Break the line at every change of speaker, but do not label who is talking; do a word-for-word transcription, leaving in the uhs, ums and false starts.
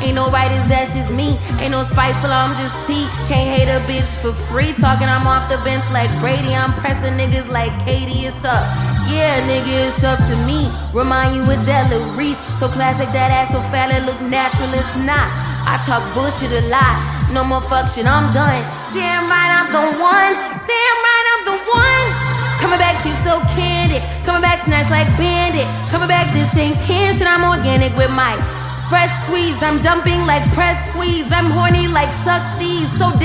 Ain't no writers, that's just me. Ain't no spiteful, I'm just T. Can't hate a bitch for free. Talking I'm off the bench like Brady. I'm pressing niggas like Katie, it's up. Yeah, nigga, it's up to me. Remind you of Della Reese. So classic, that ass so fat it look natural, it's not. I talk bullshit a lot. No more fuck shit, I'm done. Damn right, I'm the one. Damn right, I'm the one. Coming back, she's so candid. Coming back, snatch like Bandit. Coming back, this ain't can shit, I'm organic with my fresh squeeze. I'm dumping like press squeeze. I'm horny like suck these. So